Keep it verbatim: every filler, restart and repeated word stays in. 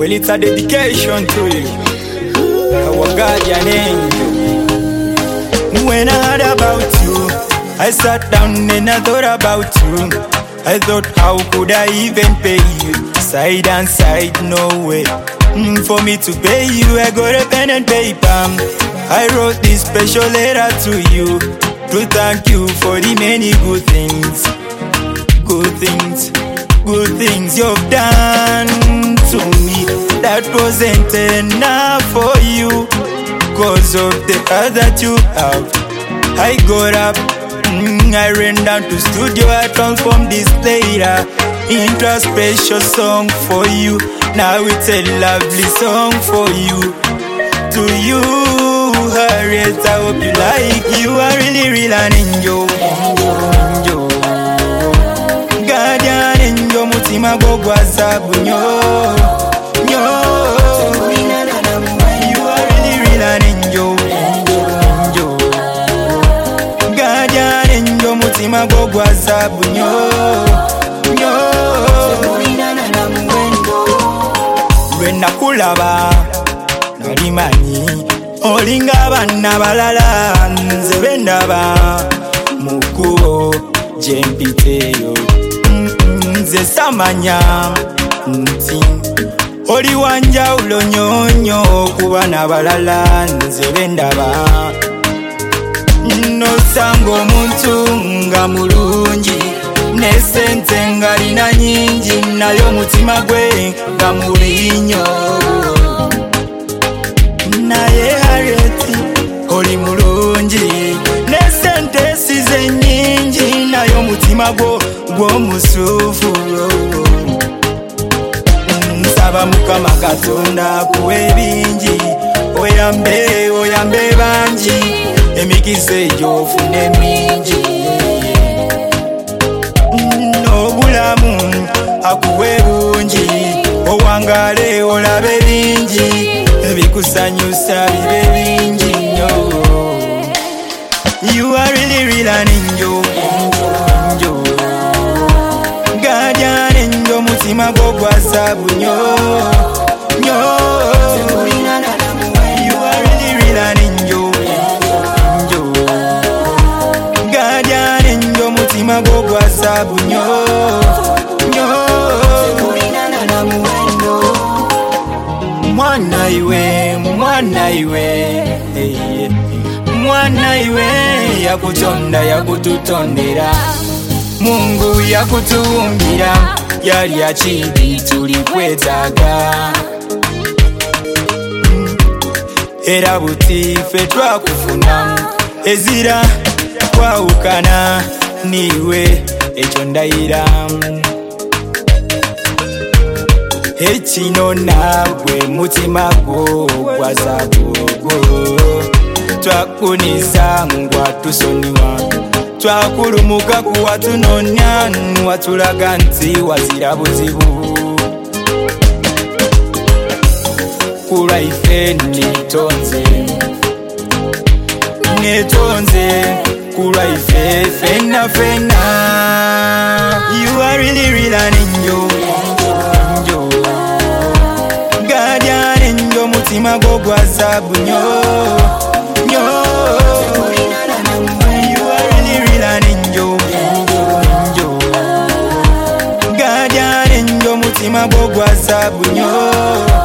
Well, it's a dedication to you, our guardian angel. When I heard about you, I sat down and I thought about you. I thought, how could I even pay you? Side and side, no way. Mm, for me to pay you, I got a pen and paper. I wrote this special letter to you to thank you for the many good things, good things, good things you've done to me. That wasn't enough for you, cause of the heart that you have. I got up, mm, I ran down to studio, I transformed this later into a special song for you. Now it's a lovely song for you. To you, Harriet, I hope you like. You are really real and angel, angel. Guardian angel, mutima go gwasabu nyo, nyo. You are really real and angel, angel. Guardian angel, mutima go gwasabu nyo, nyo. When nakulaba nalimanyi olinga abana balala nze bendaba mukubo gyempiteyo. Nze samanya nti oli wanjawulo nyonyo okubana balala nze bendaba. Nosanga omuntu nga mulungi nesente ngalina nyingi nayo mutima gwe nga mulinyo. Naye Harriet oli mulungi nesente size nyingi nayo mutima gwo gw'omusuufu. Nsaba Mukama Katonda kuwe bingi, oyambe oyambe bangi, emikisa egyo ofune mingi. N'obulamu akuwe bungi, owangale olabe bingi, ebikusanyusa bibe bingi nnyo. You are really real and angel, angel. Guardian angel, mutima go gwasabu nyo, nyo. You are really real and angel, angel. Guardian angel, mutima go gwasabu nyo, nyo. Mwana iwe, mwana iwe, hey. Mwana iwe, yakutonda yakututondera, Mungu yakutuumbira, yali akiri tulikwetaaga. Era buti ffe twakufuna, ezira twawukana niwe ekyo ndayira. Ekino nagwe mutima gwo gwa zabugo, twakuniza ngwa tusoniwa, twakulumuka kuwa tunonya watulaga nti wazira buzibu. Kulwa ife netonze, netonze kulwa ife fena fena. You are really real and angel, angel. Guardian angel, mutima go gwasabu nyo, nyo. You are really real and angel, angel. Guardian angel, mutima go gwasabu nyo.